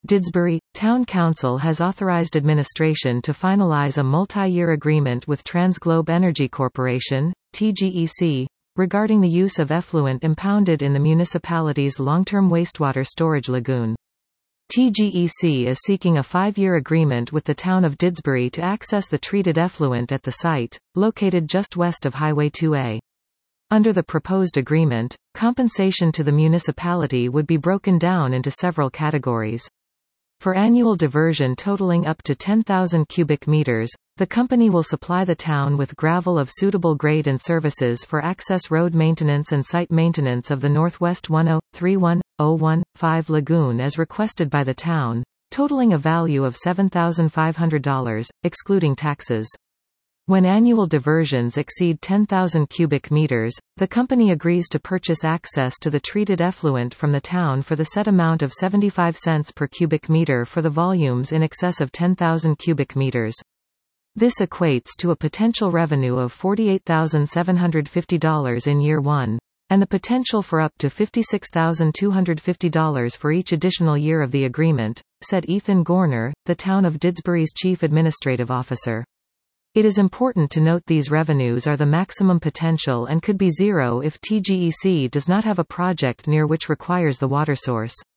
Didsbury Town Council has authorized administration to finalize a multi-year agreement with Transglobe Energy Corporation, TGEC, regarding the use of effluent impounded in the municipality's long-term wastewater storage lagoon. TGEC is seeking a 5-year agreement with the town of Didsbury to access the treated effluent at the site, located just west of Highway 2A. Under the proposed agreement, compensation to the municipality would be broken down into several categories. For annual diversion totaling up to 10,000 cubic meters, the company will supply the town with gravel of suitable grade and services for access road maintenance and site maintenance of the Northwest 10-31-015 lagoon as requested by the town, totaling a value of $7,500, excluding taxes. When annual diversions exceed 10,000 cubic meters, the company agrees to purchase access to the treated effluent from the town for the set amount of 75 cents per cubic meter for the volumes in excess of 10,000 cubic meters. This equates to a potential revenue of $48,750 in year 1, and the potential for up to $56,250 for each additional year of the agreement, said Ethan Gorner, the town of Didsbury's chief administrative officer. It is important to note these revenues are the maximum potential and could be zero if TGEC does not have a project near which requires the water source.